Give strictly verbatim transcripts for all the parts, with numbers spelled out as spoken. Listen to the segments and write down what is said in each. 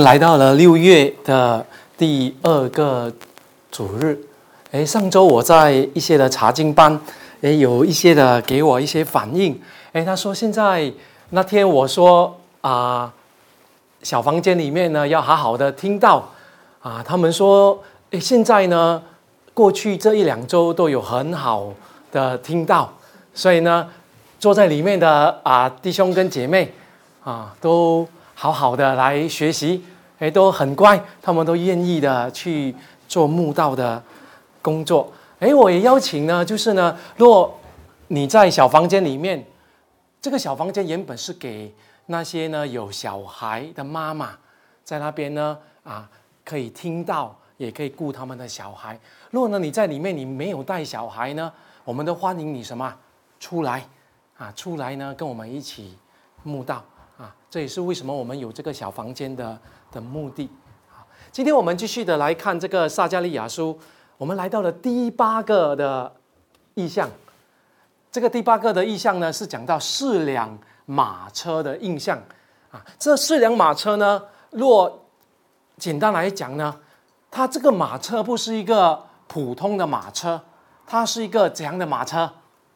们来到了六月的第二个主日。诶，上周我在一些的查经班，诶，有一些的给我一些反应。诶，他说现在那天我说啊、呃，小房间里面呢要好好的听到啊，他们说，诶，现在呢，过去这一两周都有很好的听到，所以呢，坐在里面的啊弟兄跟姐妹啊都好好的来学习，哎，都很乖，他们都愿意的去做慕道的工作。哎，我也邀请呢，就是呢，若你在小房间里面，这个小房间原本是给那些呢有小孩的妈妈在那边呢啊，可以听到，也可以顾他们的小孩。如果呢你在里面你没有带小孩呢，我们都欢迎你什么出来啊，出来呢跟我们一起慕道。啊，这也是为什么我们有这个小房间的的目的。好，今天我们继续的来看这个撒迦利亚书，我们来到了第八个的意象。这个第八个的意象呢，是讲到四辆马车的印象。啊，这四辆马车呢，若简单来讲呢，它这个马车不是一个普通的马车，它是一个怎样的马车？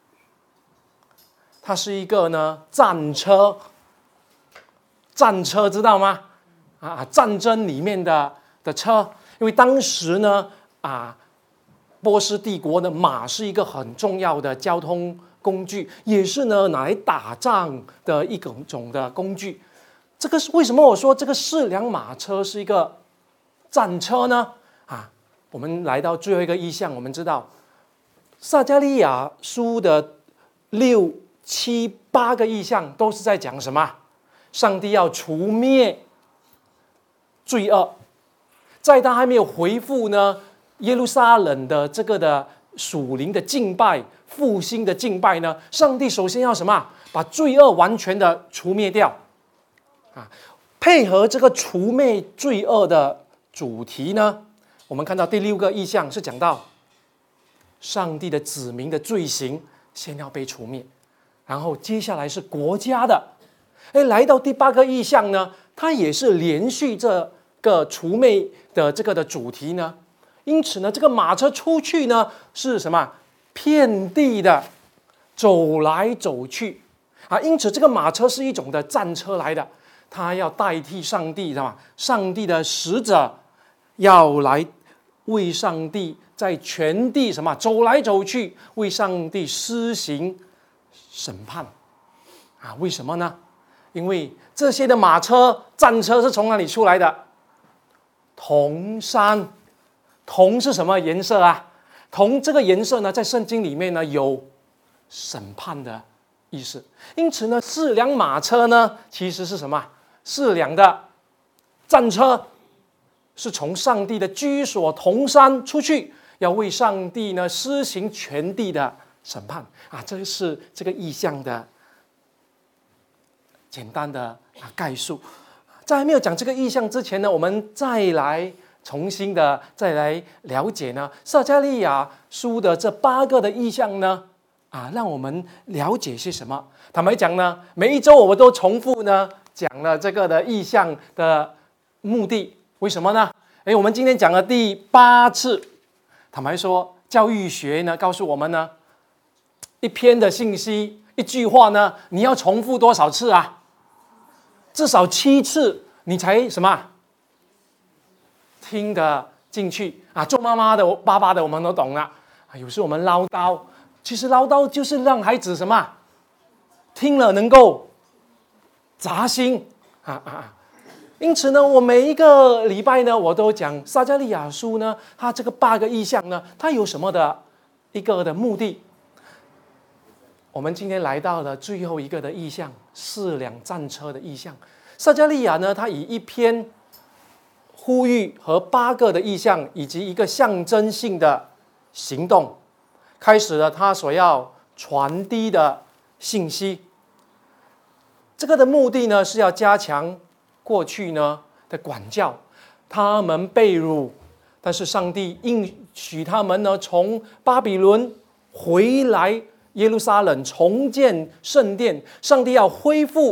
它是一个呢战车。战车知道吗？啊，战争里面的的车，因为当时呢，啊，波斯帝国的马是一个很重要的交通工具，也是呢拿来打仗的一种种的工具。这个是为什么我说这个四辆马车是一个战车呢？啊，我们来到最后一个意象，我们知道撒迦利亚书的六七八个意象都是在讲什么？上帝要除灭罪恶，在他还没有回复呢耶路撒冷的这个的属灵的敬拜、复兴的敬拜呢，上帝首先要什么？把罪恶完全的除灭掉啊！配合这个除灭罪恶的主题呢，我们看到第六个意象是讲到上帝的子民的罪行先要被除灭，然后接下来是国家的。哎，来到第八个意象呢，它也是连续这个除灭的这个的主题呢。因此呢，这个马车出去呢是什么？遍地的走来走去啊。因此，这个马车是一种的战车来的，它要代替上帝，知道吗？上帝的使者要来为上帝在全地什么走来走去，为上帝施行审判啊？为什么呢？因为这些的马车、战车是从哪里出来的？铜山，铜是什么颜色啊？铜这个颜色呢，在圣经里面呢有审判的意思。因此呢，四辆马车呢，其实是什么？四辆的战车，是从上帝的居所铜山出去，要为上帝呢施行全地的审判啊！这是这个意象的简单的概述。在还没有讲这个意象之前呢，我们再来重新的再来了解呢撒迦利亚书的这八个的意象呢，啊，让我们了解些什么。坦白讲呢，每一周我们都重复呢讲了这个的意象的目的，为什么呢？哎，我们今天讲了第八次。坦白说，教育学呢告诉我们呢，一篇的信息，一句话呢，你要重复多少次啊？至少七次，你才什么听得进去啊？做妈妈的、爸爸的，我们都懂了。啊，有时我们唠叨，其实唠叨就是让孩子什么听了能够扎心啊啊啊！因此呢，我每一个礼拜呢，我都讲撒迦利亚书呢，它这个八个意象呢，它有什么的一个的目的？我们今天来到了最后一个的意象，四辆战车的意象。撒迦利亚呢，他以一篇呼吁和八个的意象，以及一个象征性的行动，开始了他所要传递的信息。这个的目的呢，是要加强过去呢的管教，他们被掳，但是上帝应许他们呢，从巴比伦回来耶路撒冷重建圣殿，上帝要恢复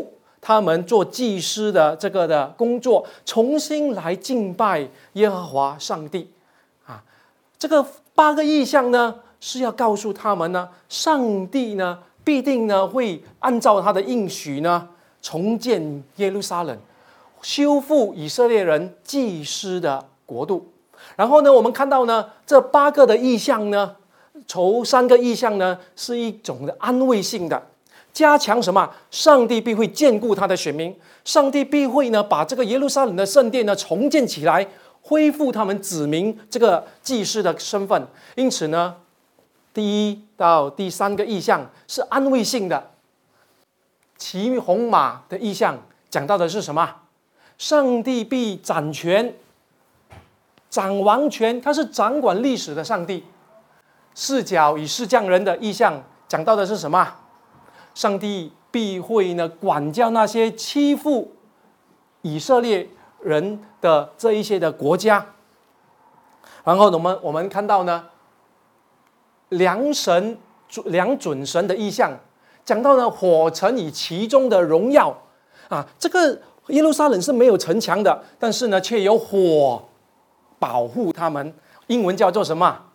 他们做祭司的这个的工作，重新来敬拜耶和华上帝啊。这个八个异象呢，是要告诉他们呢，上帝呢必定呢会按照他的应许呢，重建耶路撒冷，修复以色列人祭司的国度。然后呢，我们看到呢，这八个的异象呢，头三个异象呢，是一种的安慰性的。加强什么？上帝必会眷顾他的选民，上帝必会呢把这个耶路撒冷的圣殿呢重建起来，恢复他们子民这个祭司的身份。因此呢，第一到第三个异象是安慰性的。骑红马的异象讲到的是什么？上帝必掌权，掌王权，他是掌管历史的上帝。四角与四匠人的异象讲到的是什么？上帝必会呢管教那些欺负以色列人的这一些的国家。然后我们我们看到呢，良神良准神的异象，讲到呢火城与其中的荣耀啊，这个耶路撒冷是没有城墙的，但是呢却有火保护他们，英文叫做什么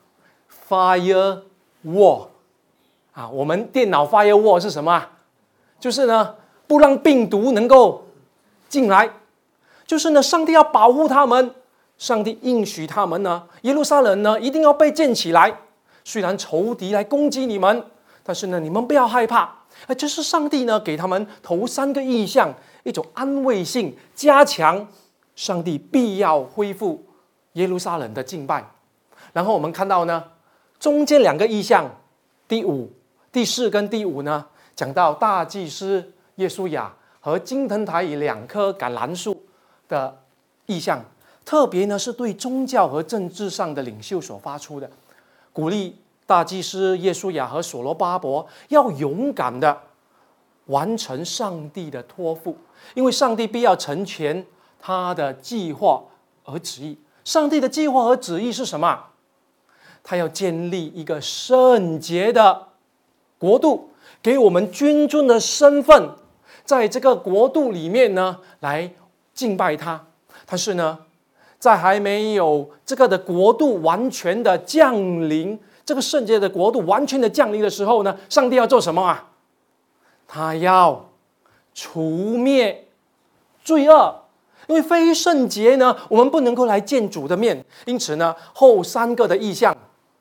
？Fire Wall。啊，我们电脑 firewall 是什么？就是呢，不让病毒能够进来。就是呢，上帝要保护他们，上帝应许他们呢，耶路撒冷呢一定要被建起来。虽然仇敌来攻击你们，但是呢，你们不要害怕。啊，这是上帝呢给他们头三个意象，一种安慰性，加强上帝必要恢复耶路撒冷的敬拜。然后我们看到呢，中间两个意象，第五。第四跟第五呢，讲到大祭司耶稣亚和金灯台与两棵橄榄树的意象，特别呢是对宗教和政治上的领袖所发出的，鼓励大祭司耶稣亚和所罗巴伯要勇敢的完成上帝的托付，因为上帝必要成全他的计划和旨意。上帝的计划和旨意是什么？他要建立一个圣洁的国度，给我们君尊的身份，在这个国度里面呢，来敬拜他。但是呢，在还没有这个的国度完全的降临，这个圣洁的国度完全的降临的时候呢，上帝要做什么啊？他要除灭罪恶，因为非圣洁呢，我们不能够来见主的面。因此呢，后三个的意象，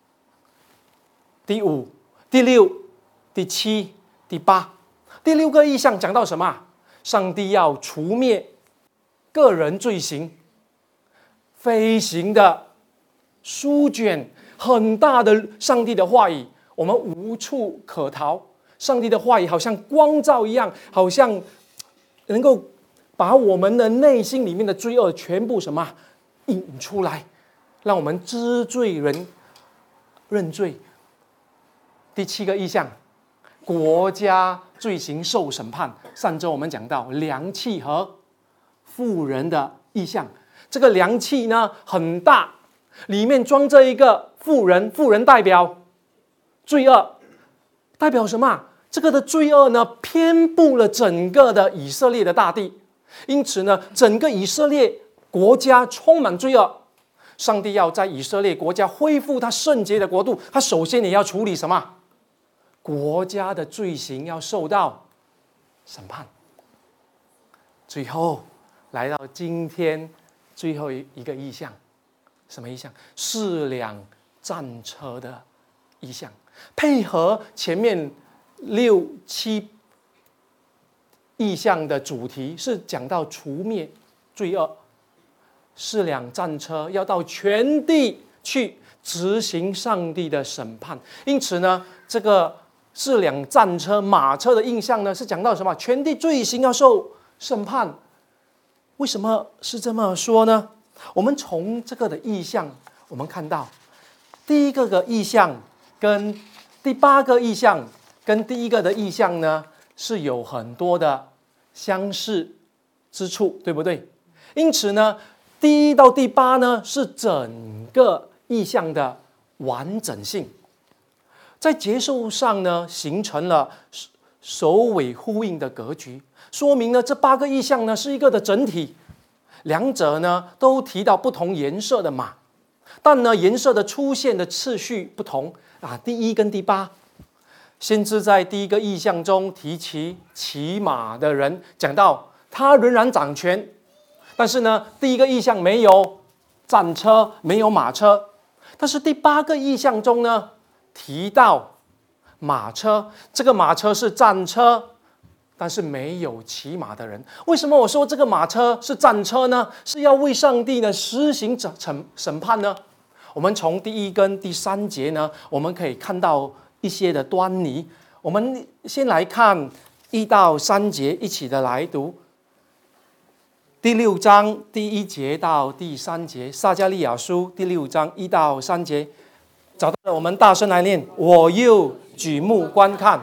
第五、第六。第七、第八、第六个意象讲到什么？上帝要除灭个人罪行，飞行的书卷，很大的上帝的话语，我们无处可逃。上帝的话语好像光照一样，好像能够把我们的内心里面的罪恶全部什么引出来，让我们知罪人认罪。第七个意象。国家罪行受审判。上周我们讲到量器和妇人的意象，这个量器呢很大，里面装着一个妇人，妇人代表罪恶，代表什么？这个的罪恶呢遍布了整个的以色列的大地，因此呢，整个以色列国家充满罪恶。上帝要在以色列国家恢复他圣洁的国度，他首先也要处理什么？国家的罪行要受到审判。最后来到今天最后一个意象，什么意象？四辆战车的意象，配合前面六七意象的主题，是讲到除灭罪恶。四辆战车要到全地去执行上帝的审判，因此呢，这个四辆战车、马车的印象呢，是讲到什么？全地罪行要受审判。为什么是这么说呢？我们从这个的意象，我们看到第一个的意象跟第八个意象跟第一个的意象呢，是有很多的相似之处，对不对？因此呢，第一到第八呢，是整个意象的完整性。在结构上呢，形成了首尾呼应的格局，说明呢这八个意象呢是一个的整体，两者呢都提到不同颜色的马，但呢颜色的出现的次序不同啊。第一跟第八，先知在第一个意象中提起骑马的人，讲到他仍然掌权，但是呢第一个意象没有战车，没有马车，但是第八个意象中呢提到马车，这个马车是战车，但是没有骑马的人。为什么我说这个马车是战车呢？是要为上帝呢施行审审判呢？我们从第一跟第三节呢，我们可以看到一些的端倪。我们先来看一到三节，一起的来读。第六章第一节到第三节，撒迦利亚书第六章一到三节，找到了，我们大声来念。我又举目观看，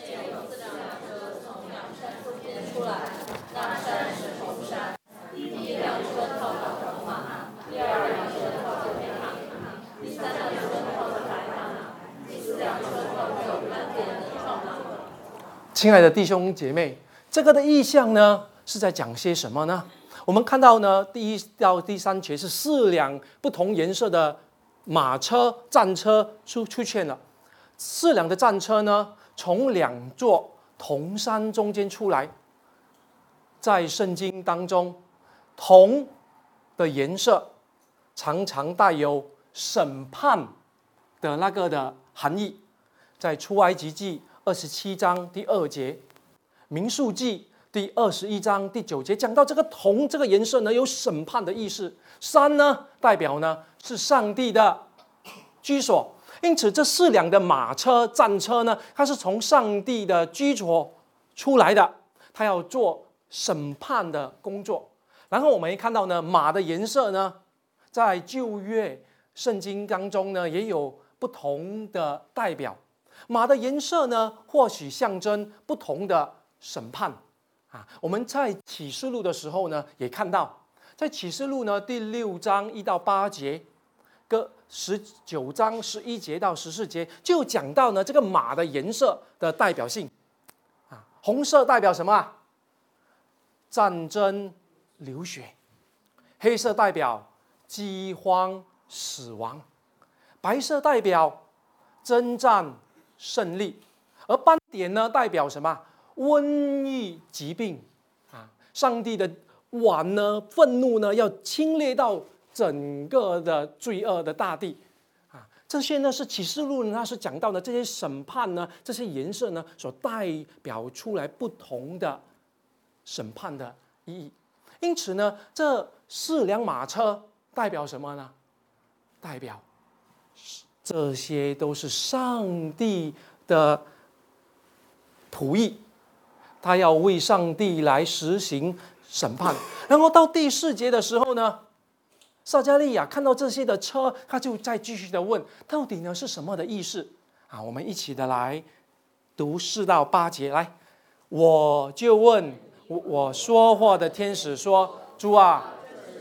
亲爱的弟兄姐妹，这个的意象呢是在讲些什么呢？我们看到呢，第一到第三节是四辆不同颜色的马车、战车出出现了。四辆的战车呢，从两座铜山中间出来。在圣经当中，铜的颜色常常带有审判的那个的含义。在出埃及记二十七章第二节，民数记第二十一章第九节讲到这个铜这个颜色呢有审判的意思。山呢代表呢是上帝的居所，因此这四辆的马车战车呢，它是从上帝的居所出来的，它要做审判的工作。然后我们看到呢，马的颜色呢，在旧约圣经当中呢也有不同的代表。马的颜色呢，或许象征不同的审判啊。我们在启示录的时候呢，也看到，在启示录呢第六章一到八节，跟十九章十一节到十四节，就讲到呢这个马的颜色的代表性啊。红色代表什么啊？战争流血。黑色代表饥荒死亡。白色代表征战胜利，而斑点呢代表什么？瘟疫疾病啊！上帝的碗呢，愤怒呢，要侵略到整个的罪恶的大地啊！这些呢是启示录呢，它是讲到的这些审判呢，这些颜色呢，所代表出来不同的审判的意义。因此呢，这四辆马车代表什么呢？代表这些都是上帝的仆役，他要为上帝来实行审判。然后到第四节的时候呢，撒迦利亚看到这些的车，他就再继续的问，到底呢是什么的意思啊？我们一起的来读四到八节。来，我就问我我说话的天使说：“主啊。”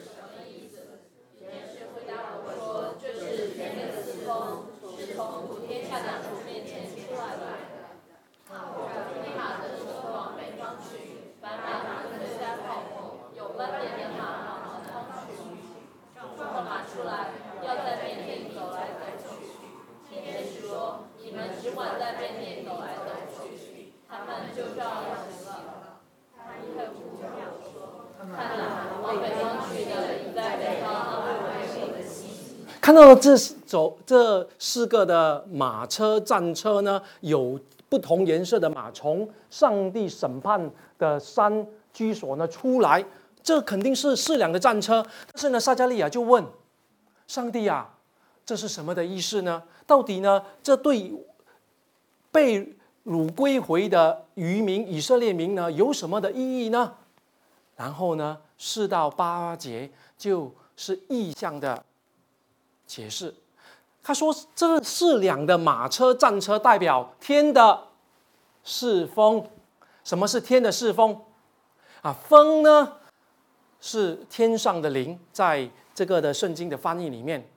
看到这走这四个的马车战车呢，有不同颜色的马从上帝审判的山居所呢出来，这肯定是四辆的战车。但是呢，撒迦利亚就问上帝啊，这是什么的意思呢？到底呢，这对被掳归回的渔民以色列民呢有什么的意义呢？然后呢，四到八节就是意象的解释。他说这四辆的马车战车代表天的四风。什么是天的四风啊？风呢是天上的灵，在这个的圣经的翻译里面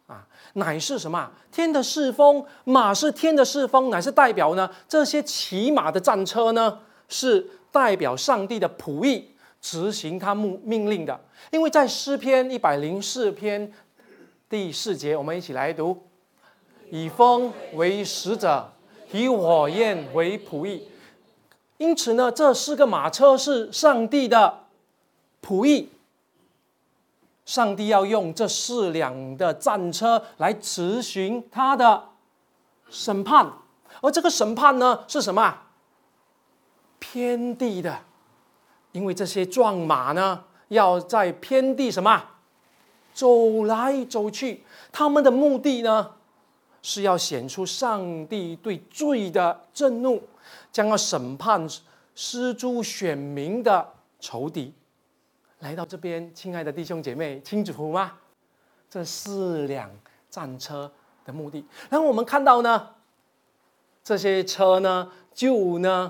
啊，乃是什么？天的侍风，马是天的侍风，乃是代表呢这些骑马的战车呢，是代表上帝的仆役，执行他命命令的。因为在诗篇一百零四篇第四节，我们一起来读：以风为使者，以火焰为仆役。因此呢，这四个马车是上帝的仆役。上帝要用这四辆的战车来执行他的审判，而这个审判呢是什么？偏地的，因为这些壮马呢要在偏地什么走来走去，他们的目的呢是要显出上帝对罪的震怒，将要审判失诸选民的仇敌。来到这边，亲爱的弟兄姐妹，清楚吗？这四辆战车的目的。然后我们看到呢，这些车呢，就呢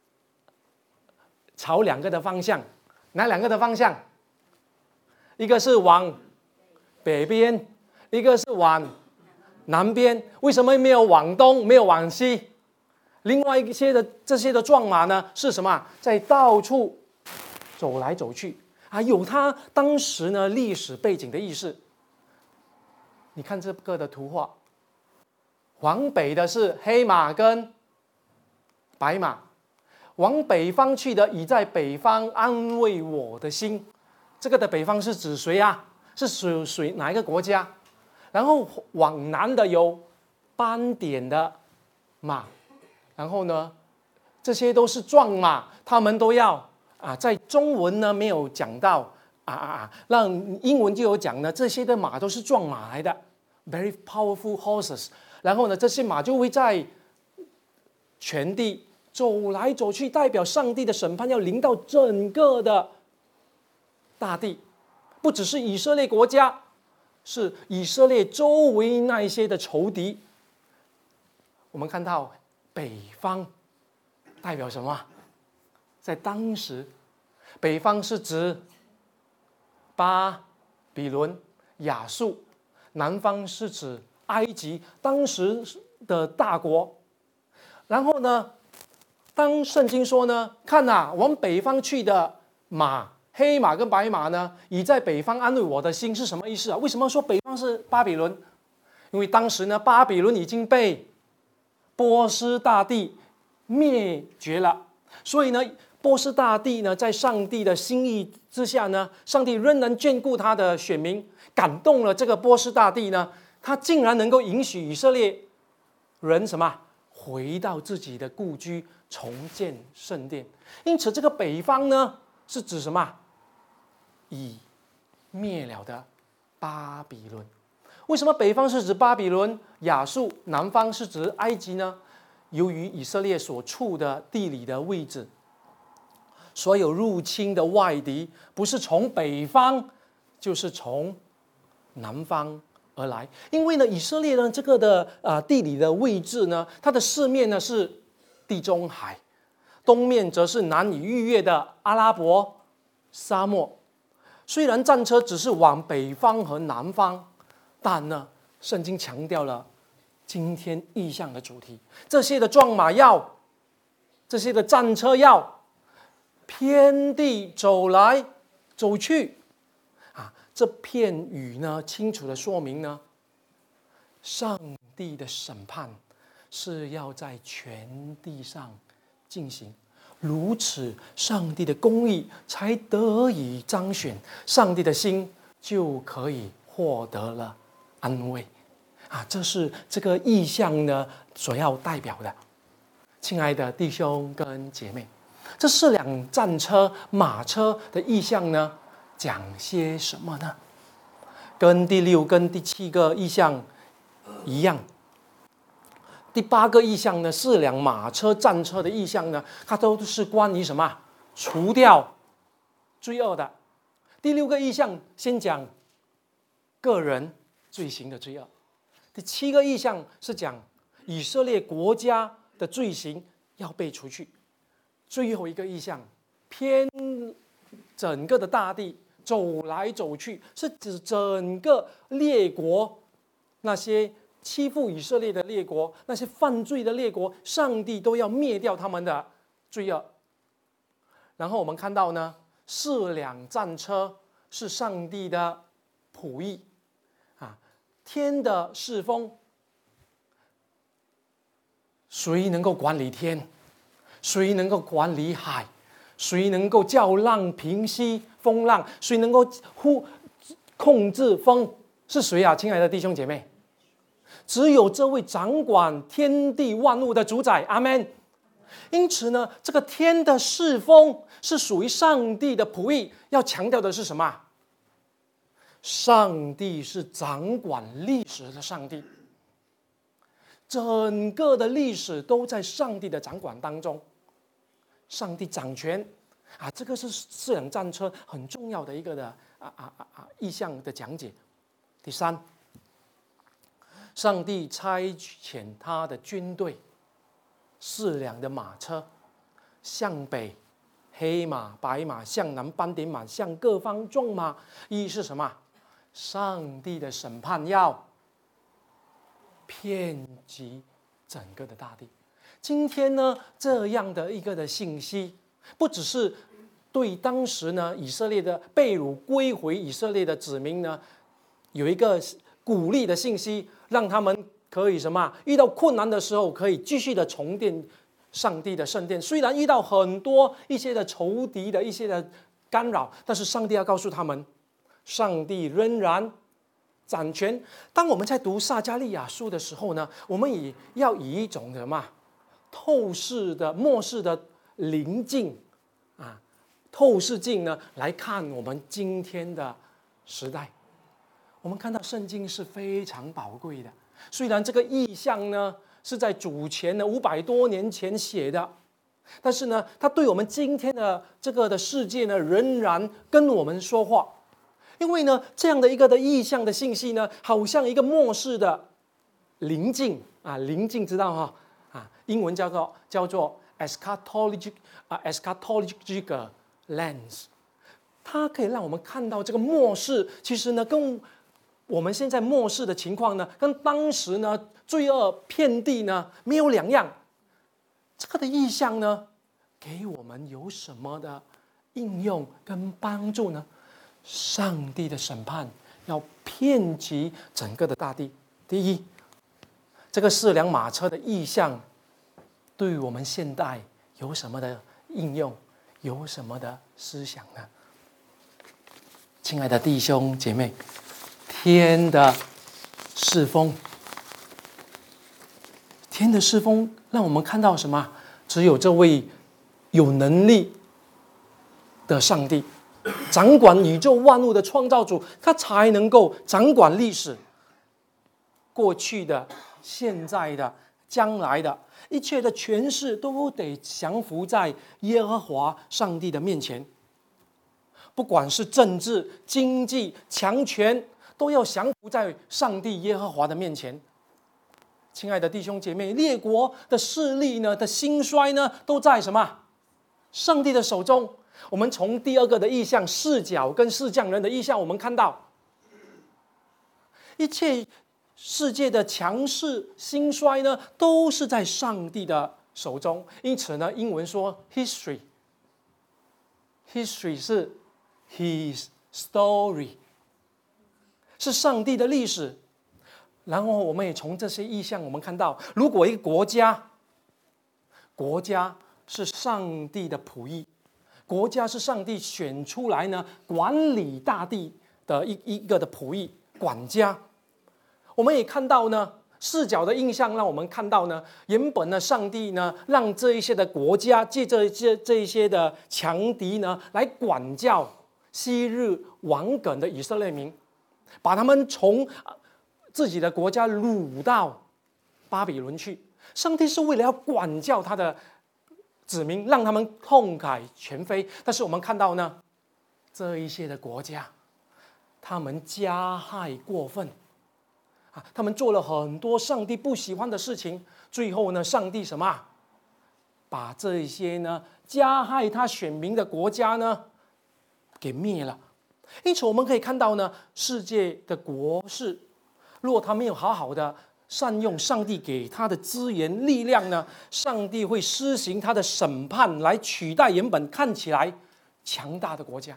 朝两个的方向，哪两个的方向？一个是往北边，一个是往南边。为什么没有往东，没有往西？另外一些的这些的壮马呢，是什么？在到处走来走去。啊，有他当时呢历史背景的意思。你看这个的图画，往北的是黑马跟白马，往北方去的已在北方安慰我的心。这个的北方是指谁啊？是属属哪一个国家？然后往南的有斑点的马，然后呢，这些都是壮马，他们都要。啊，在中文呢没有讲到啊啊啊，让英文就有讲呢，这些的马都是壮马来的 ，very powerful horses。然后呢，这些马就会在全地走来走去，代表上帝的审判要临到整个的大地，不只是以色列国家，是以色列周围那一些的仇敌。我们看到北方代表什么？在当时，北方是指巴比伦、亚述；南方是指埃及，当时的大国。然后呢，当圣经说呢，看啊，往北方去的马，黑马跟白马呢，已在北方安慰我的心，是什么意思啊？为什么说北方是巴比伦？因为当时呢，巴比伦已经被波斯大帝灭绝了，所以呢。波斯大帝呢，在上帝的心意之下呢，上帝仍然眷顾他的选民，感动了这个波斯大帝呢，他竟然能够允许以色列人什么回到自己的故居，重建圣殿。因此，这个北方呢，是指什么？已灭了的巴比伦。为什么北方是指巴比伦、亚述，南方是指埃及呢？由于以色列所处的地理的位置。所有入侵的外敌不是从北方，就是从南方而来。因为呢，以色列呢这个的啊、呃、地理的位置呢，它的四面呢是地中海，东面则是难以逾越的阿拉伯沙漠。虽然战车只是往北方和南方，但呢，圣经强调了今天意象的主题：这些的壮马要，这些的战车要。偏地走来走去，啊，这片语呢，清楚的说明呢，上帝的审判是要在全地上进行，如此，上帝的公义才得以彰显，上帝的心就可以获得了安慰，啊，这是这个意象呢所要代表的。亲爱的弟兄跟姐妹。这四辆战车、马车的意象呢，讲些什么呢？跟第六、跟第七个意象一样。第八个意象呢，四辆马车、战车的意象呢，它都是关于什么？除掉罪恶的。第六个意象先讲个人罪行的罪恶。第七个意象是讲以色列国家的罪行要被除去。最后一个意象，偏整个的大地走来走去，是指整个列国那些欺负以色列的列国，那些犯罪的列国，上帝都要灭掉他们的罪恶。然后我们看到呢，四辆战车是上帝的仆役啊，天的侍风，谁能够管理天？谁能够管理海？谁能够叫浪平息风浪？谁能够呼控制风？是谁啊，亲爱的弟兄姐妹？只有这位掌管天地万物的主宰，阿们。因此呢，这个天的侍风是属于上帝的仆役。要强调的是什么？上帝是掌管历史的上帝，整个的历史都在上帝的掌管当中。上帝掌权啊，这个是四辆战车很重要的一个的啊啊啊啊意象的讲解。第三，上帝差遣他的军队，四辆的马车，向北黑马、白马，向南斑点马，向各方纵马。意义是什么？上帝的审判要遍及整个的大地。今天呢，这样的一个的信息，不只是对当时呢以色列的被掳归回以色列的子民呢，有一个鼓励的信息，让他们可以什么？遇到困难的时候，可以继续的重建上帝的圣殿。虽然遇到很多一些的仇敌的一些的干扰，但是上帝要告诉他们，上帝仍然掌权。当我们在读撒迦利亚书的时候呢，我们也要以一种什么透视的末世的灵镜啊，透视镜呢来看我们今天的时代。我们看到圣经是非常宝贵的，虽然这个意象呢是在主前的五百多年前写的，但是呢，它对我们今天的这个的世界呢，仍然跟我们说话。因为呢，这样的一个的意象的信息呢，好像一个末世的灵镜啊，灵镜知道哈啊，英文叫做叫做 eschatological 啊 eschatological lens， 它可以让我们看到这个末世，其实呢，跟我们现在末世的情况呢，跟当时呢罪恶遍地呢没有两样。这个的意象呢，给我们有什么的应用跟帮助呢？上帝的审判要遍及整个的大地。第一，这个四辆马车的意象，对于我们现代有什么的应用，有什么的思想呢？亲爱的弟兄姐妹，天的侍风，天的侍风让我们看到什么？只有这位有能力的上帝，掌管宇宙万物的创造主，他才能够掌管历史，过去的、现在的、将来的一切的权势都得降服在耶和华上帝的面前。不管是政治、经济、强权，都要降服在上帝耶和华的面前。亲爱的弟兄姐妹，列国的势力呢的兴衰呢，都在什么？上帝的手中。我们从第二个的意象，视角跟视匠人的意象，我们看到一切世界的强势兴衰呢，都是在上帝的手中。因此呢，英文说 history，history history 是 his story， 是上帝的历史。然后我们也从这些意象，我们看到，如果一个国家，国家是上帝的仆役。国家是上帝选出来呢，管理大地的一一个的仆役管家。我们也看到呢，视角的印象让我们看到呢，原本呢，上帝呢，让这一些的国家借这些这一些的强敌呢，来管教昔日亡梗的以色列民，把他们从自己的国家掳到巴比伦去。上帝是为了要管教他的子民，让他们痛改前非。但是我们看到呢，这一些的国家，他们加害过分啊，他们做了很多上帝不喜欢的事情。最后呢，上帝什么？把这一些呢加害他选民的国家呢给灭了。因此我们可以看到呢，世界的国势如果他没有好好的善用上帝给他的资源力量呢，上帝会施行他的审判来取代原本看起来强大的国家。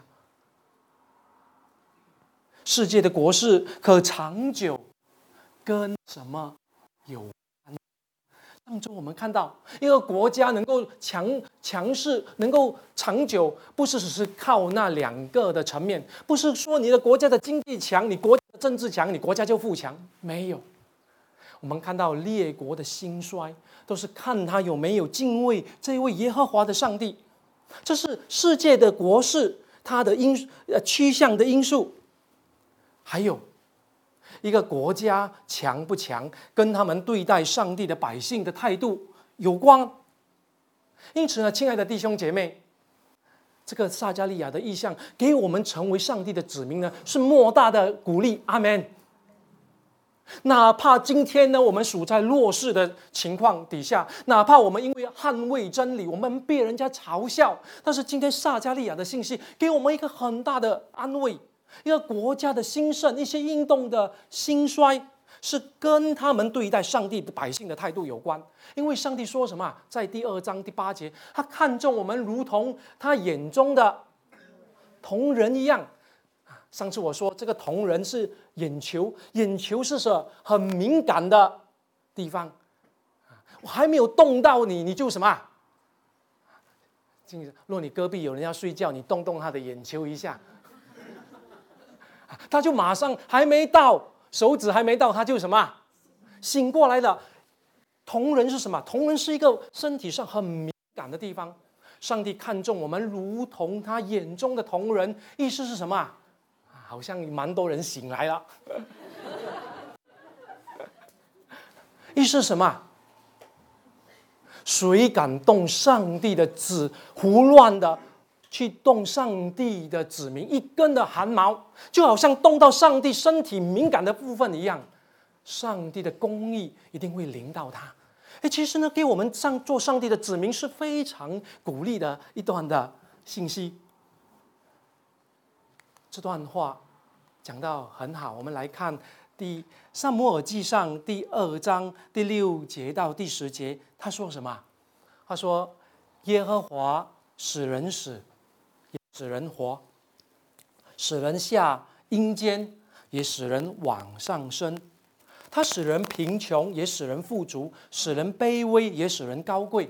世界的国势可长久跟什么有关？上周我们看到一个国家能够强强势，能够长久，不是只是靠那两个的层面，不是说你的国家的经济强，你国家的政治强，你国家就富强，没有。我们看到列国的兴衰，都是看他有没有敬畏这位耶和华的上帝。这是世界的国势它的因呃趋向的因素。还有一个国家强不强，跟他们对待上帝的百姓的态度有关。因此呢，亲爱的弟兄姐妹，这个撒迦利亚的意象给我们成为上帝的子民呢，是莫大的鼓励。阿们。哪怕今天呢，我们处在弱势的情况底下，哪怕我们因为捍卫真理，我们被人家嘲笑，但是今天撒迦利亚的信息给我们一个很大的安慰。一个国家的兴盛，一些运动的兴衰，是跟他们对待上帝的百姓的态度有关。因为上帝说什么？在第二章第八节，他看重我们如同他眼中的瞳人一样。上次我说这个瞳人是眼球，眼球是什很敏感的地方。我还没有动到你，你就什么？若你隔壁有人要睡觉，你动动他的眼球一下。他就马上还没到，手指还没到，他就什么醒过来了。瞳人是什么？瞳人是一个身体上很敏感的地方。上帝看重我们如同他眼中的瞳人，意思是什么？好像蛮多人醒来了。意思是什么？谁敢动上帝的子，胡乱的去动上帝的子民一根的汗毛，就好像动到上帝身体敏感的部分一样，上帝的公义一定会临到他。哎，其实呢，给我们上做上帝的子民是非常鼓励的一段的信息。这段话讲到很好，我们来看第撒母耳记上第二章第六节到第十节，他说什么？他说：“耶和华使人死，也使人活；使人下阴间，也使人往上升。他使人贫穷，也使人富足；使人卑微，也使人高贵。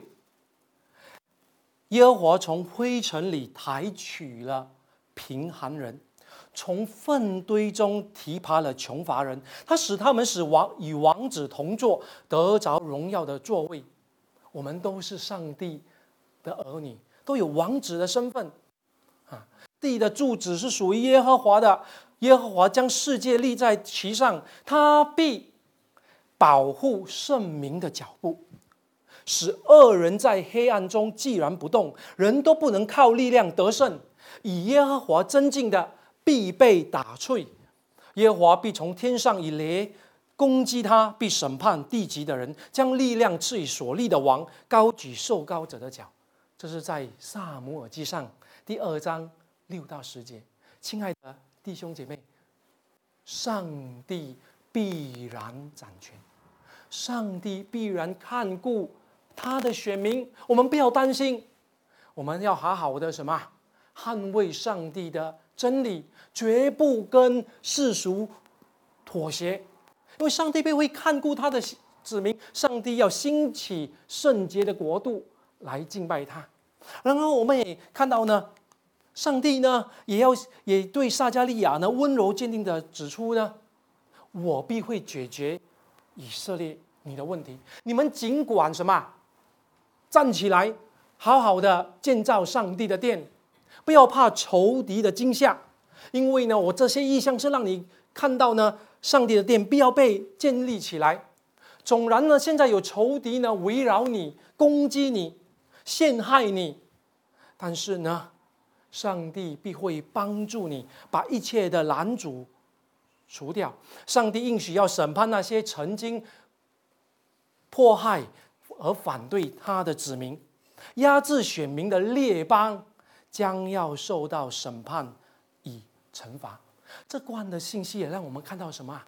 耶和华从灰尘里抬取了贫寒人，从粪堆中提拔了穷乏人。他使他们使王与王子同坐，得着荣耀的座位。”我们都是上帝的儿女，都有王子的身份。啊，地的柱子是属于耶和华的，耶和华将世界立在其上，他必保护圣民的脚步，使恶人在黑暗中寂然不动。人都不能靠力量得胜，以耶和华争竞的必被打碎。耶和华必从天上以雷攻击他，必审判地极的人，将力量赐予所立的王，高举受膏者的脚。这是在撒母耳记上第二章六到十节。亲爱的弟兄姐妹，上帝必然掌权，上帝必然看顾他的选民，我们不要担心，我们要好好的什么捍卫上帝的真理，绝不跟世俗妥协。因为上帝必会看顾他的子民，上帝要兴起圣洁的国度来敬拜他。然后我们也看到呢，上帝呢也要也对撒迦利亚呢温柔坚定的指出呢，我必会解决以色列你的问题。你们尽管什么站起来，好好的建造上帝的殿，不要怕仇敌的惊吓，因为呢，我这些意象是让你看到呢。上帝的殿必要被建立起来。纵然呢，现在有仇敌呢围绕你、攻击你、陷害你，但是呢，上帝必会帮助你把一切的拦阻除掉。上帝应许要审判那些曾经迫害而反对他的子民，压制选民的列邦将要受到审判与惩罚。这段的信息也让我们看到什么？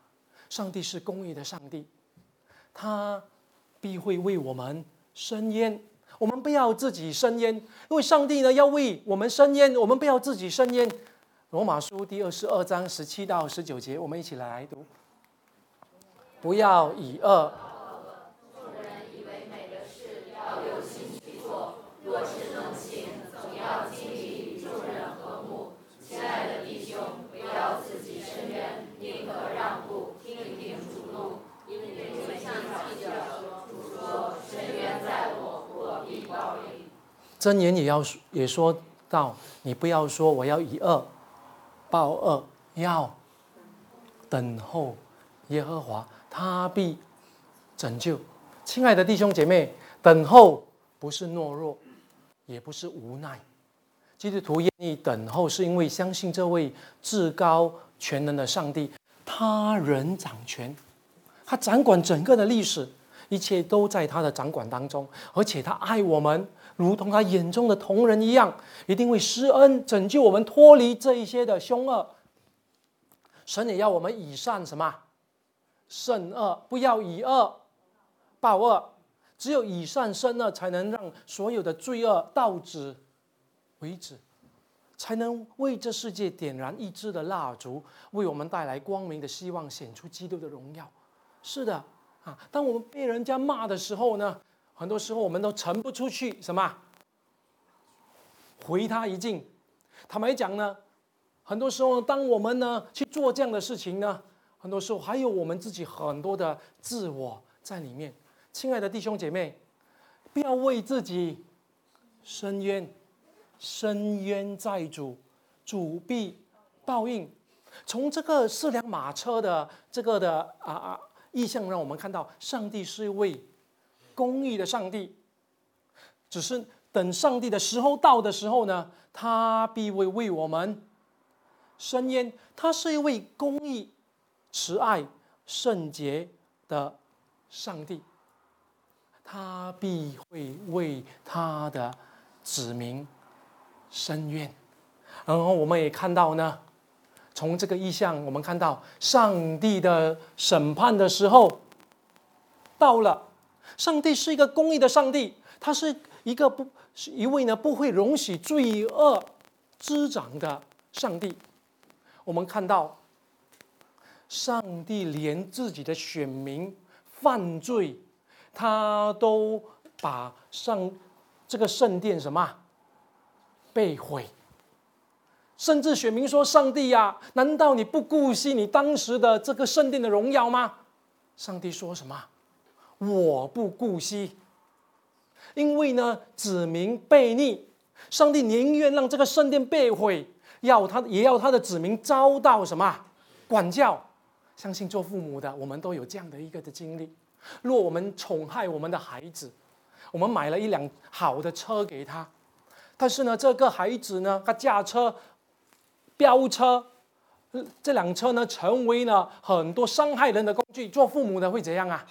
上帝是公义的上帝，他必会为我们伸冤。我们不要自己伸冤，因为上帝呢要为我们伸冤，我们不要自己伸冤。罗马书第二十二章十七到十九节，我们一起来读。不要以恶。 众人以为美的事，要留心去做。若是能行，总要尽力与众人和睦。亲爱的弟兄，不要自己伸冤，宁可让步，听凭主怒。因为像记着说，主说：“伸冤在我，我必报应。” 箴言也要也说到，你不要说我要以恶报恶，要等候耶和华，他必拯救。亲爱的弟兄姐妹，等候不是懦弱，也不是无奈。基督徒愿意等候，是因为相信这位至高全能的上帝，他人掌权，他掌管整个的历史，一切都在他的掌管当中，而且他爱我们，如同他眼中的同人一样，一定会施恩拯救我们，脱离这一些的凶恶。神也要我们以善什么胜恶，不要以恶报恶，只有以善胜恶，才能让所有的罪恶到此为止，才能为这世界点燃一支的蜡烛，为我们带来光明的希望，显出基督的荣耀。是的啊，当我们被人家骂的时候呢，很多时候我们都沉不出去什么回他一敬。坦白讲呢，很多时候当我们呢去做这样的事情呢，很多时候还有我们自己很多的自我在里面。亲爱的弟兄姐妹，不要为自己伸冤，伸冤在主，主必报应。从这个四辆马车的这个的啊啊意象，让我们看到上帝是一位公义的上帝，只是等上帝的时候到的时候呢，他必会为我们伸冤。他是一位公义、慈爱、圣洁的上帝，他必会为他的子民伸冤。然后我们也看到呢，从这个意象我们看到上帝的审判的时候到了。上帝是一个公义的上帝，他是一个不是一位呢不会容许罪恶滋长的上帝。我们看到上帝连自己的选民犯罪，他都把上这个圣殿什么被毁，甚至选民说：“上帝呀、啊，难道你不顾惜你当时的这个圣殿的荣耀吗？”上帝说什么？我不顾惜，因为呢，子民悖逆，上帝宁愿让这个圣殿被毁，要他也要他的子民遭到什么管教。相信做父母的，我们都有这样的一个的经历。若我们宠爱我们的孩子，我们买了一辆好的车给他，但是呢，这个孩子呢，他驾车、飙车，这辆车呢，成为了很多伤害人的工具。做父母的会怎样啊？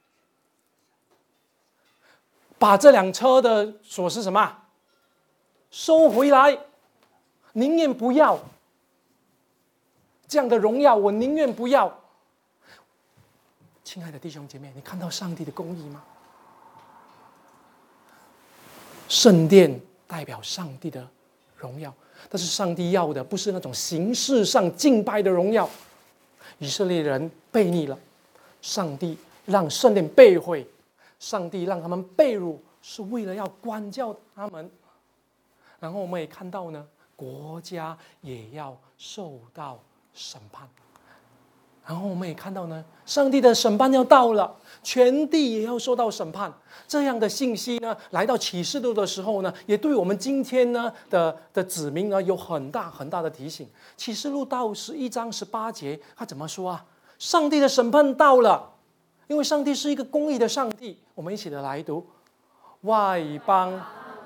把这辆车的锁匙什么收回来，宁愿不要这样的荣耀，我宁愿不要。亲爱的弟兄姐妹，你看到上帝的公义吗？圣殿代表上帝的荣耀，但是上帝要的不是那种形式上敬拜的荣耀。以色列人悖逆了，上帝让圣殿被毁，上帝让他们被掳，是为了要管教他们。然后我们也看到呢，国家也要受到审判。然后我们也看到呢，上帝的审判要到了，全地也要受到审判。这样的信息呢，来到启示录的时候呢，也对我们今天呢的的子民呢有很大很大的提醒。启示录到十一章十八节，他怎么说啊？上帝的审判到了，因为上帝是一个公义的上帝。我们一起的来读，外邦。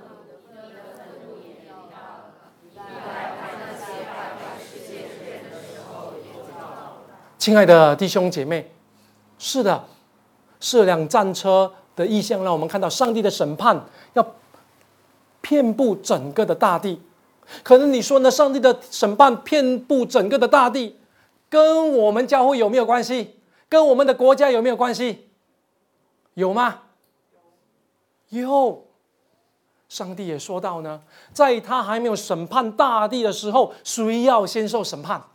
亲爱的弟兄姐妹，是的，四辆战车的意象让我们看到上帝的审判要遍布整个的大地。可能你说呢，上帝的审判遍布整个的大地，跟我们教会有没有关系？ 跟我们的国家有没有关系？有吗？有。上帝也说到呢，在他还没有审判大地的时候，谁要先受审判？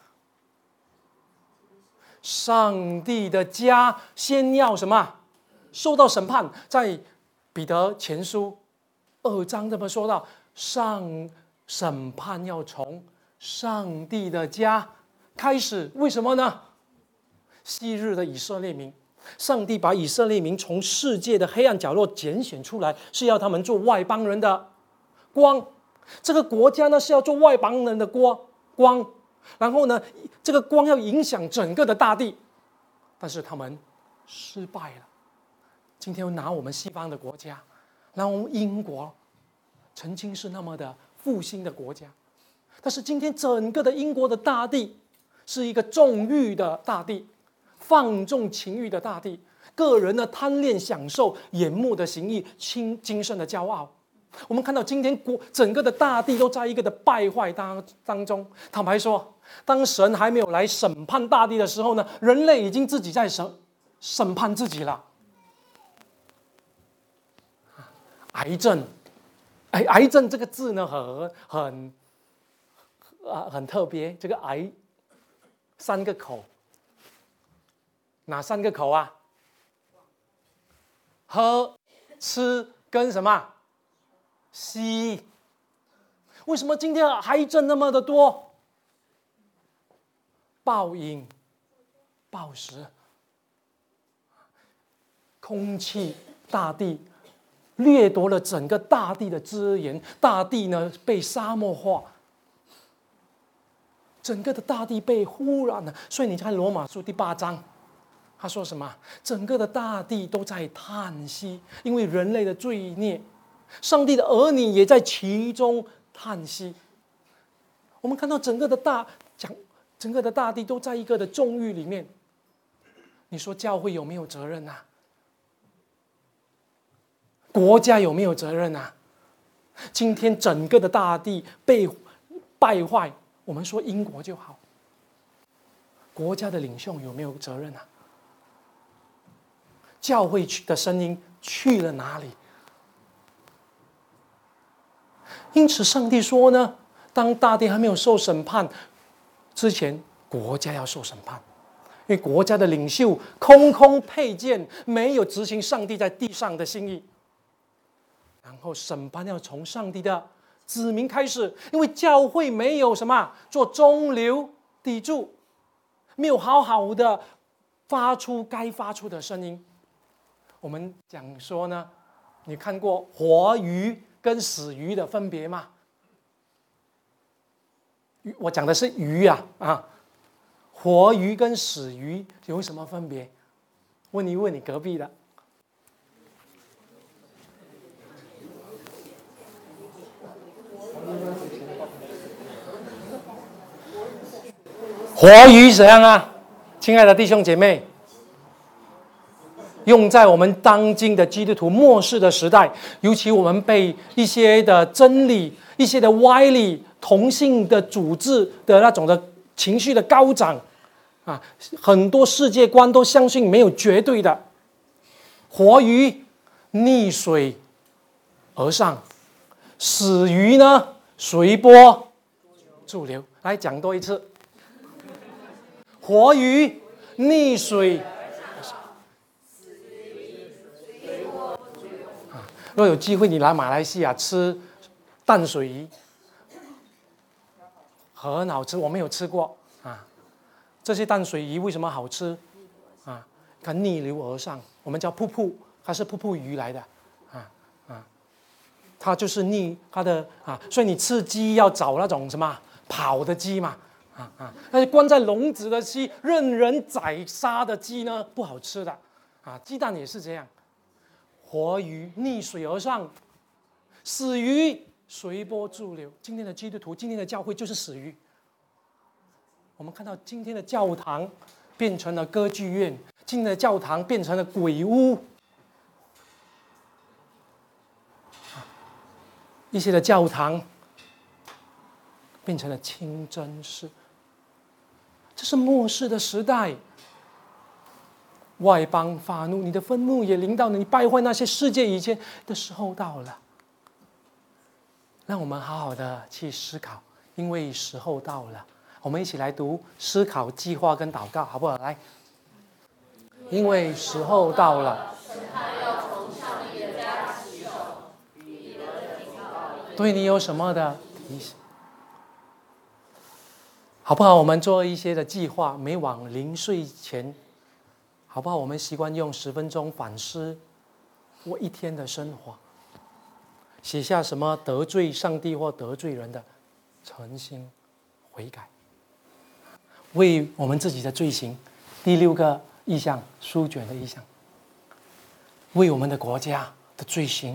上帝的家先要什么？受到审判。在彼得前书二章这么说到，上审判要从上帝的家开始。为什么呢？昔日的以色列民，上帝把以色列民从世界的黑暗角落拣选出来，是要他们做外邦人的光。这个国家呢，是要做外邦人的光光。然后呢，这个光要影响整个的大地，但是他们失败了。今天拿我们西方的国家，然后英国曾经是那么的复兴的国家，但是今天整个的英国的大地是一个纵欲的大地，放纵情欲的大地，个人的贪恋享受，眼目的行义，轻精神的骄傲。我们看到今天国整个的大地都在一个的败坏当当中。坦白说，当神还没有来审判大地的时候呢，人类已经自己在审审判自己了。癌症，癌癌症这个字呢，很很啊很特别。这个癌三个口，哪三个口啊？喝、吃跟什么？吸。为什么今天癌症那么的多？暴饮暴食，空气、大地掠夺了整个大地的资源，大地呢被沙漠化，整个的大地被污染了。所以你看罗马书第八章，他说什么？整个的大地都在叹息，因为人类的罪孽，上帝的儿女也在其中叹息。我们看到整个的大讲，整个的大地都在一个的纵欲里面。你说教会有没有责任啊？国家有没有责任啊？今天整个的大地被败坏，我们说英国就好，国家的领袖有没有责任啊？教会的声音去了哪里？因此上帝说呢，当大地还没有受审判之前，国家要受审判，因为国家的领袖空空佩剑，没有执行上帝在地上的心意。然后审判要从上帝的子民开始，因为教会没有什么做中流砥柱，没有好好的发出该发出的声音。我们讲说呢，你看过活鱼跟死鱼的分别吗？我讲的是鱼啊啊，活鱼跟死鱼有什么分别？问一问你隔壁的。活鱼怎样啊？亲爱的弟兄姐妹，用在我们当今的基督徒末世的时代，尤其我们被一些的真理、一些的歪理、同性的组织的那种的情绪的高涨啊，很多世界观都相信没有绝对的。活鱼逆水而上，死鱼呢随波逐流。来讲多一次。活鱼逆水而上，若有机会你来马来西亚吃淡水鱼，很好吃，我没有吃过啊。这些淡水鱼为什么好吃啊？它逆流而上，我们叫瀑布，它是瀑布鱼来的啊啊，它就是逆它的啊，所以你吃鸡要找那种什么跑的鸡嘛。啊啊！但是关在笼子的鸡，任人宰杀的鸡呢，不好吃的啊。鸡蛋也是这样，活鱼逆水而上，死鱼随波逐流。今天的基督徒，今天的教会就是死鱼。我们看到今天的教堂变成了歌剧院，今天的教堂变成了鬼屋，一些的教堂变成了清真寺。这是末世的时代， 外邦发怒，你的愤怒也临到你败坏那些世界以前的时候到了。让我们好好的去思考，因为时候到了。我们一起来读思考计划跟祷告，好不好？来，因为时候到了，对你有什么的提醒？好不好？我们做一些的计划，每晚临睡前，好不好？我们习惯用十分钟反思我一天的生活，写下什么得罪上帝或得罪人的，诚心悔改，为我们自己的罪行。第六个意象，书卷的意象，为我们的国家的罪行，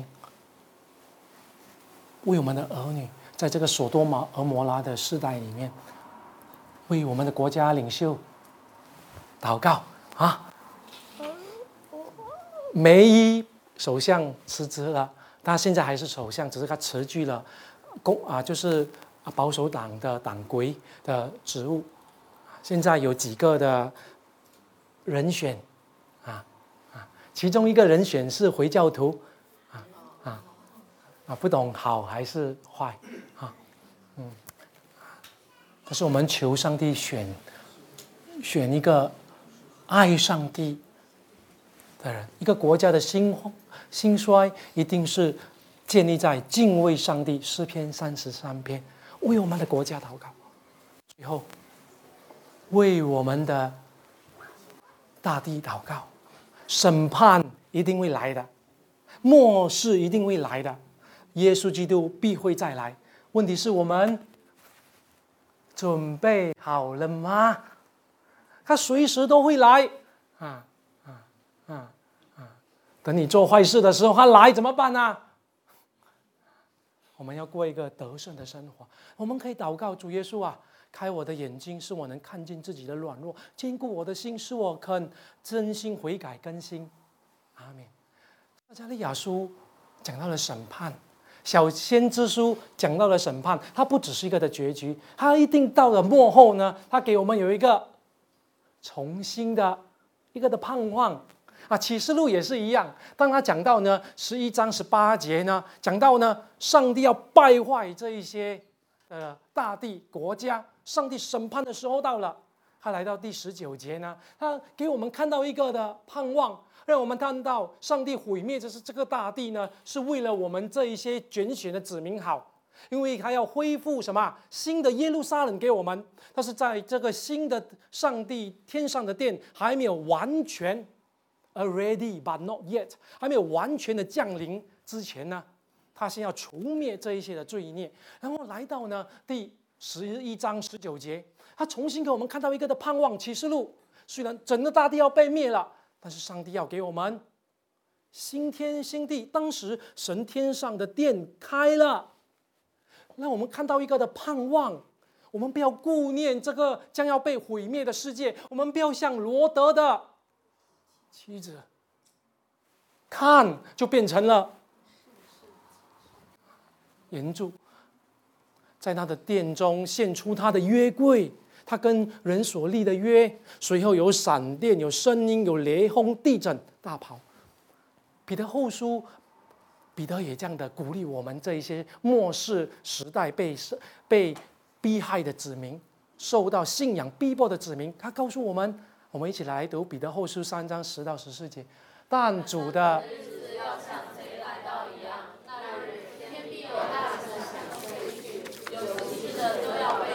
为我们的儿女，在这个所多玛俄摩拉的世代里面，为我们的国家领袖祷告啊！梅伊首相辞职了，他现在还是首相，只是他辞去了公啊，就是保守党的党魁的职务。现在有几个的人选啊啊，其中一个人选是回教徒啊啊啊，不懂好还是坏啊，嗯。但是我们求上帝选选一个爱上帝的人，一个国家的兴兴衰一定是建立在敬畏上帝。诗篇三十三篇，为我们的国家祷告。最后，为我们的大地祷告。审判一定会来的，末世一定会来的，耶稣基督必会再来。问题是我们准备好了吗？他随时都会来啊啊啊啊！等你做坏事的时候，他来怎么办呢？我们要过一个得胜的生活。我们可以祷告主耶稣啊，开我的眼睛，使我能看见自己的软弱；坚固我的心，使我肯真心悔改更新。阿们。撒迦利亚书讲到了审判。小先知书讲到了审判，它不只是一个的结局，它一定到了末后呢，它给我们有一个重新的一个的盼望啊。启示录也是一样，当他讲到呢十一章十八节呢，讲到呢上帝要败坏这一些呃大地国家，上帝审判的时候到了。他来到第十九节呢，他给我们看到一个的盼望。让我们看到上帝毁灭这是这个大地呢，是为了我们这一些拣选的子民好，因为他要恢复什么新的耶路撒冷给我们。但是在这个新的上帝天上的殿还没有完全 already but not yet 还没有完全的降临之前呢，他先要除灭这一些的罪孽。然后来到呢第十一章十九节，他重新给我们看到一个的盼望。启示录虽然整个大地要被灭了，但是上帝要给我们新天新地。当时神天上的殿开了，让我们看到一个的盼望。我们不要顾念这个将要被毁灭的世界，我们不要像罗德的妻子，看就变成了岩柱，在他的殿中献出他的约柜。他跟人所立的约，随后有闪电，有声音，有雷轰、地震、大炮。彼得后书，彼得也这样的鼓励我们这一些末世时代被被逼害的子民，受到信仰逼迫的子民。他告诉我们，我们一起来读彼得后书三章十到十四节。但主的日子要像贼来到一样，那日天必有大声响吹去，有毒气的都要被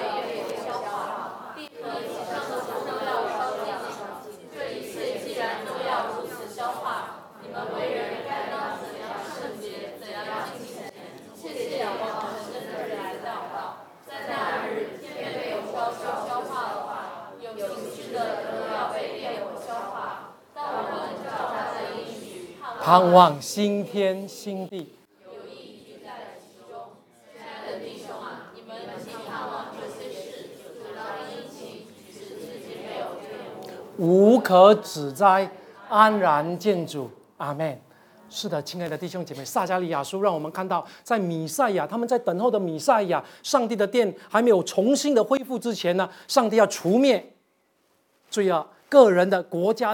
盼望新天新地。有义居在其中。亲爱的弟兄啊，你们既盼望这些事，就当殷勤，使自己没有罪恶，无可指摘，安然见主。阿们。是的，亲爱的弟兄姐妹，撒迦利亚书让我们看到，在弥赛亚，他们在等候的弥赛亚，上帝的殿还没有重新的恢复之前呢，上帝要除灭罪恶，个人的、国家的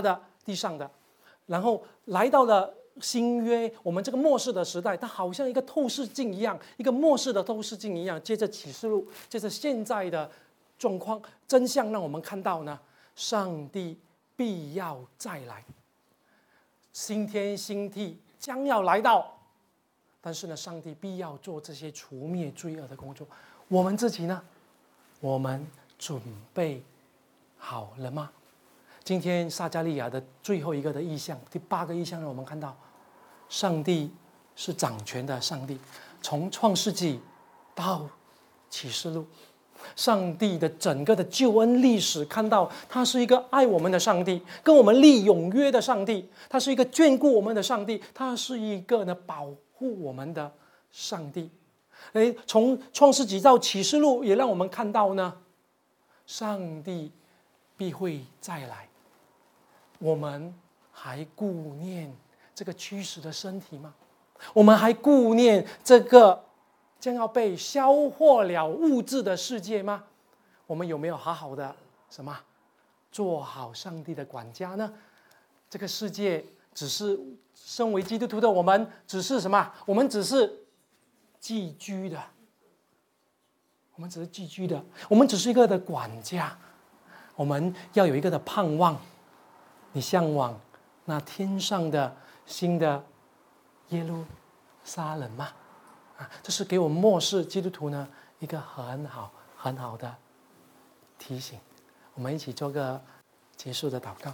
地上的，然后来到了新约，我们这个末世的时代，它好像一个透视镜一样，一个末世的透视镜一样。接着启示录，接着现在的状况真相，让我们看到呢，上帝必要再来，新天新地将要来到。但是呢，上帝必要做这些除灭罪恶的工作。我们自己呢，我们准备好了吗？今天撒迦利亚的最后一个的意象，第八个意象，让我们看到，上帝是掌权的上帝。从创世纪到启示录，上帝的整个的救恩历史，看到他是一个爱我们的上帝，跟我们立永约的上帝，他是一个眷顾我们的上帝，他是一个呢保护我们的上帝。哎，从创世纪到启示录，也让我们看到呢，上帝必会再来。我们还顾念这个驱使的身体吗？我们还顾念这个将要被消化了物质的世界吗？我们有没有好好的什么做好上帝的管家呢？这个世界只是身为基督徒的我们，只是什么？我们只是寄居的，我们只是寄居的，我们只是一个的管家。我们要有一个的盼望。你向往那天上的新的耶路撒冷吗？啊，这是给我们末世基督徒呢一个很好很好的提醒。我们一起做个结束的祷告。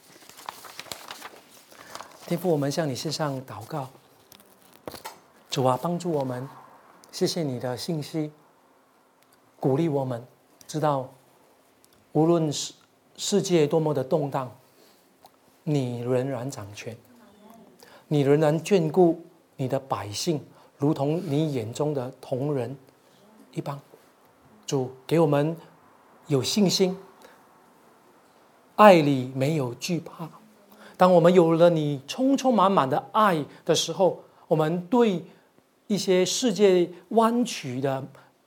天父，我们向你献上祷告。主啊，帮助我们，谢谢你的信息，鼓励我们知道，无论世世界多么的动荡，你仍然掌权，你仍然眷顾你的百姓，如同你眼中的同人一般。主，给我们有信心，爱里没有惧怕。当我们有了你充充满满的爱的时候，我们对一些世界弯曲的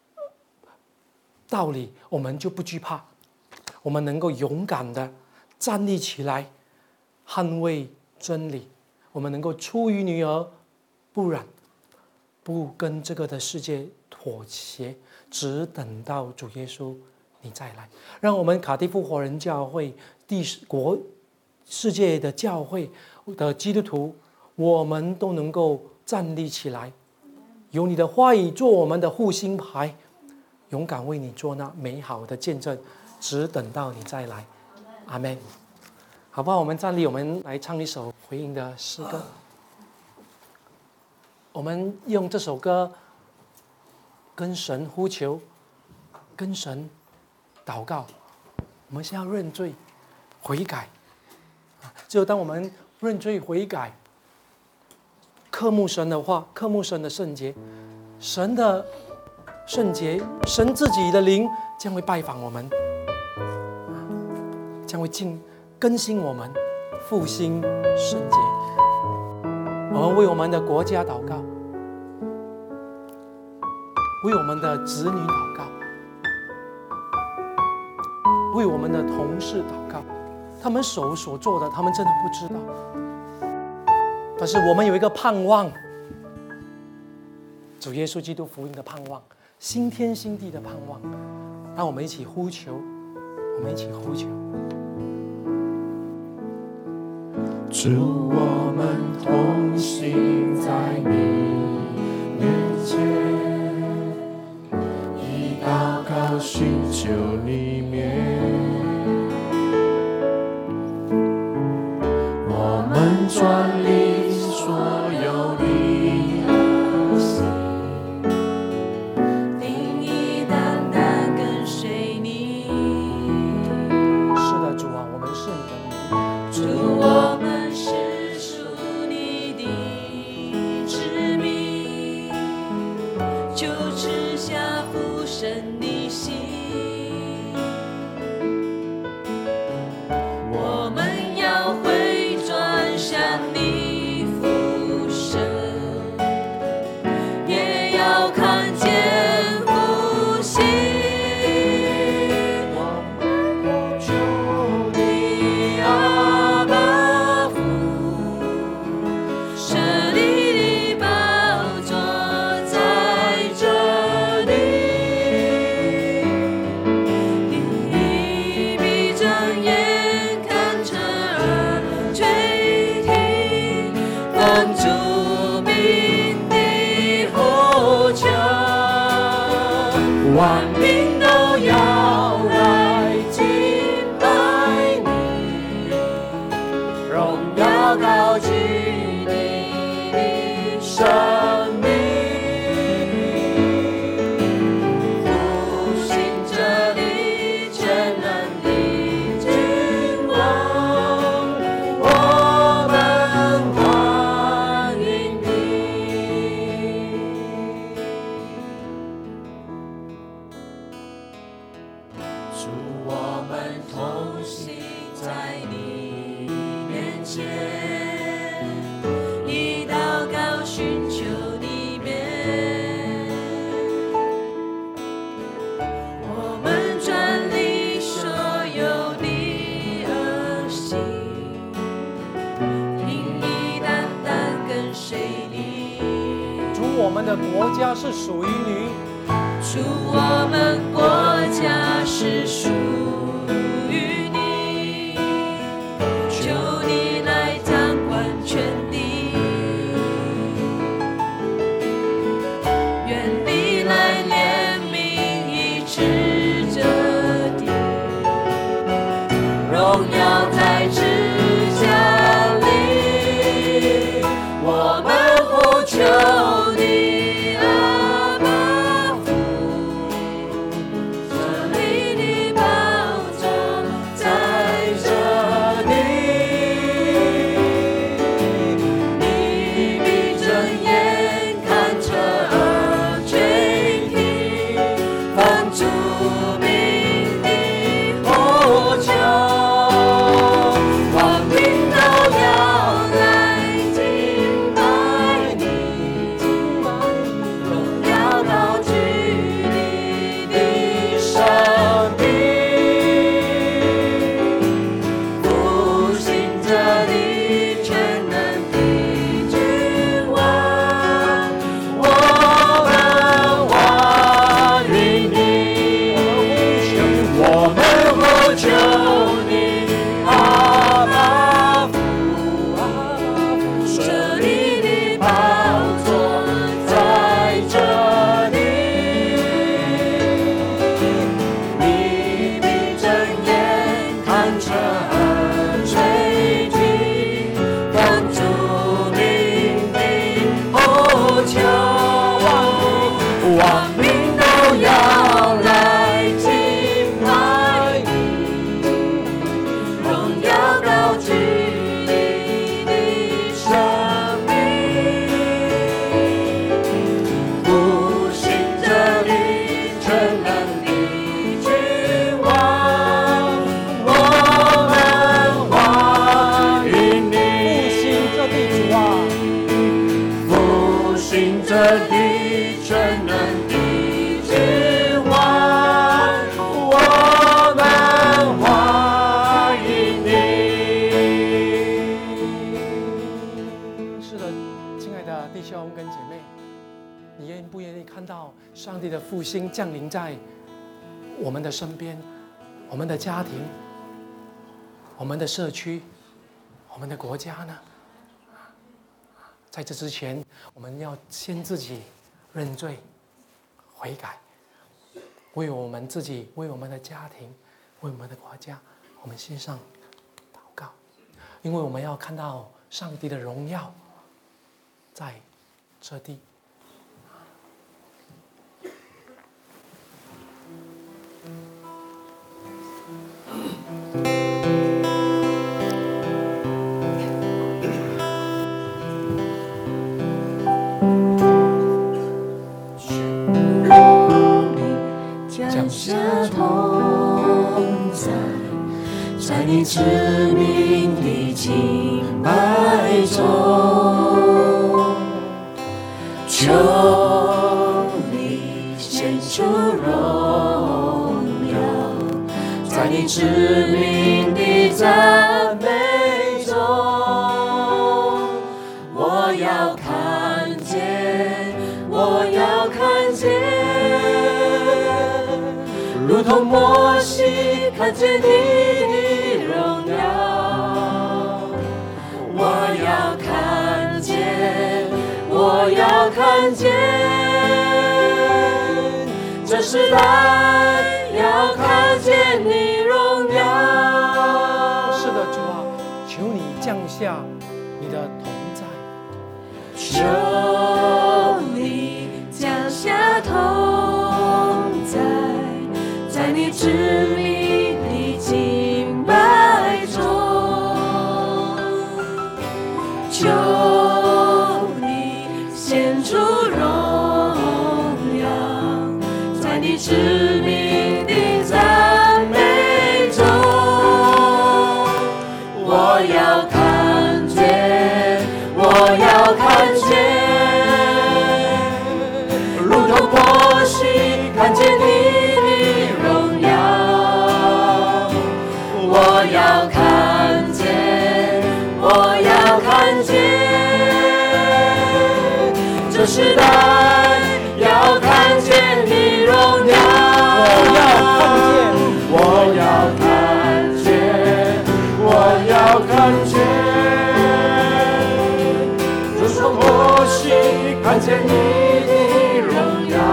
道理，我们就不惧怕，我们能够勇敢的站立起来，捍卫真理。我们能够出于你而不染，不跟这个的世界妥协，只等到主耶稣你再来。让我们卡蒂夫活人教会地国世界的教会的基督徒，我们都能够站立起来，有你的话语做我们的护心牌，勇敢为你做那美好的见证，只等到你再来。阿们。好不好？我们站立，我们来唱一首回应的诗歌。我们用这首歌跟神呼求，跟神祷告。我们先要认罪悔改，只有当我们认罪悔改，渴慕神的话，渴慕神的圣洁，神的圣洁，神自己的灵将会拜访我们，将会进更新我们，复兴圣洁。我们为我们的国家祷告，为我们的子女祷告，为我们的同事祷告。他们手所做的，他们真的不知道。但是我们有一个盼望，主耶稣基督福音的盼望，新天新地的盼望。让我们一起呼求，我们一起呼求。 主，我们同行在你面前，以祷告寻求你面，我们专力所有的恶行，定义单单跟随你。 是的，主啊，我们是你的名。 主，我们是属你的子民，就吃下父神的心。我们要回转向你。 见，以祷告寻求你面。我们专理所有的恶行，听你单单跟随你。 主，我们的国家是属于你。 主，我们国家是属于你，求你来掌管全地，愿你来怜悯医治这地，荣耀在至家里，我们呼求你。 上帝的复兴降临在我们的身边，我们的家庭，我们的社区，我们的国家呢？在这之前，我们要先自己认罪、悔改，为我们自己、为我们的家庭、为我们的国家，我们献上祷告，因为我们要看到上帝的荣耀在这地。 在你致命的敬拜中，求你显出荣耀，在你致命的赞美中，我要看见，我要看见，如同摩西看见你的荣耀，我要看见，我要看见，这时代要看见你荣耀。 是的，主啊，求你降下你的同在， 求你降下同在，在你致命的敬拜中，求你显出荣耀，在你致命的赞美中，我要看我要看见，如同摩西看见你的荣耀。我要看见，我要看见，这时代要看见你荣耀。我要看见，我要看见，如同摩西看见你的荣耀。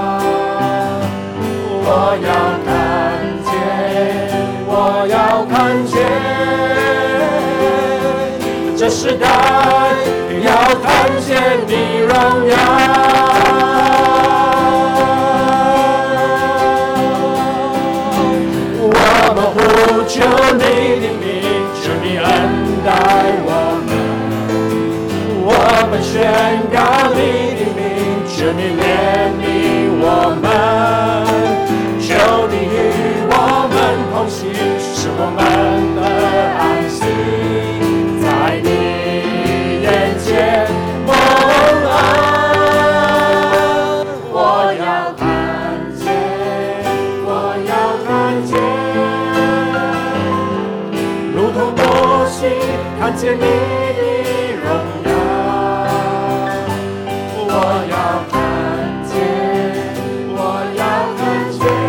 我要看见，我要看见，这时代要看见你荣耀。我们呼求你的名，求你恩待我们。我们宣告你的名，求你怜悯我们。求你与我们同行，使我们的安息在你眼前蒙恩。我要看见，我要看见，如同摩西看见你的荣耀。我要看见，我要看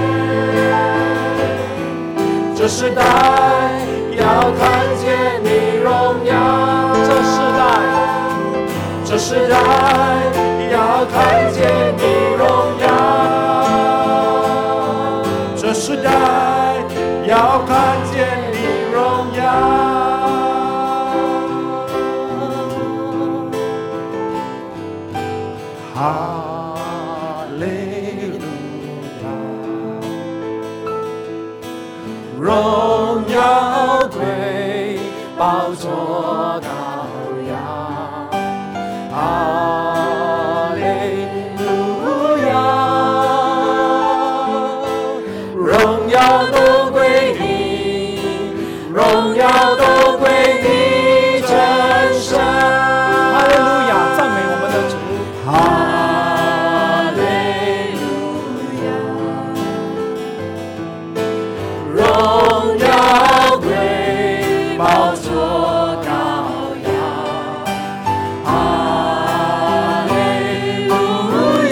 见，这时代要看见你荣耀。这时代，这时代要看见你荣耀。这时代要看见你荣耀。哈利路亚，荣耀归宝座羔羊。哈利路亚，荣耀都归你，荣耀都归你真神。 哈利路亚，赞美我们的主。 哈利路亚，荣耀归宝座羔羊。哈利路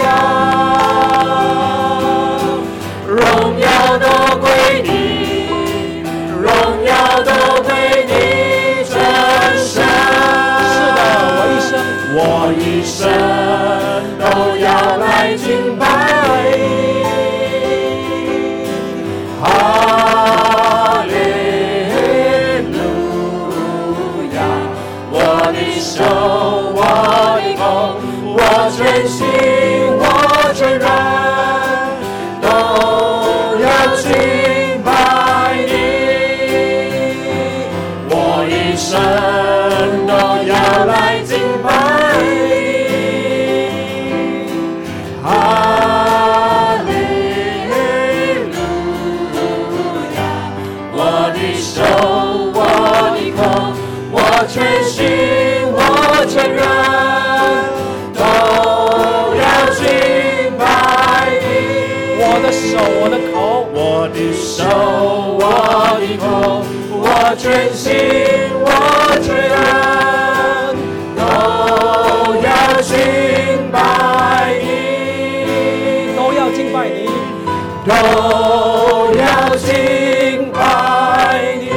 亚，荣耀都归你，荣耀都归你真神。 是的，我一生， 我一生都要来敬拜你。哈利路亚，我的手，我的口，我全心，我全然，都要敬拜你。我一生都要来敬拜你。哈利路亚，我的手，我的口，我全心，我全然，都要敬拜你。 我的手，我的口， 我的手，我的口，我全心，我全然，都要敬拜你， 都要敬拜你。 都要敬拜你。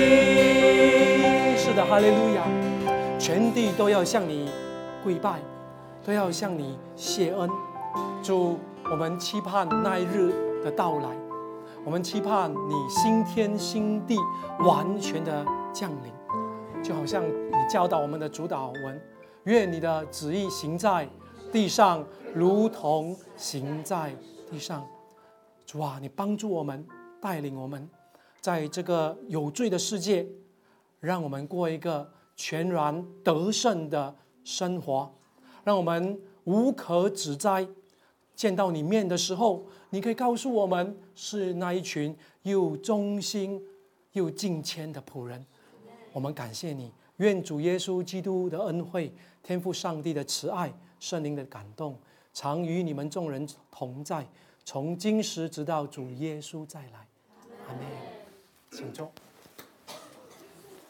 是的，哈利路亚，全地都要向你跪拜，都要向你谢恩。主，我们期盼那一日的到来，我们期盼你新天新地完全的降临，就好像你教导我们的主祷文：愿你的旨意行在地上，如同行在地上。主啊，你帮助我们，带领我们，在这个有罪的世界，让我们过一个全然得胜的生活，让我们无可指摘。见到你面的时候，你可以告诉我们，是那一群又忠心又敬虔的仆人。 我们感谢你，愿主耶稣基督的恩惠、天父上帝的慈爱、圣灵的感动，常与你们众人同在，从今时直到主耶稣再来。阿们。请坐。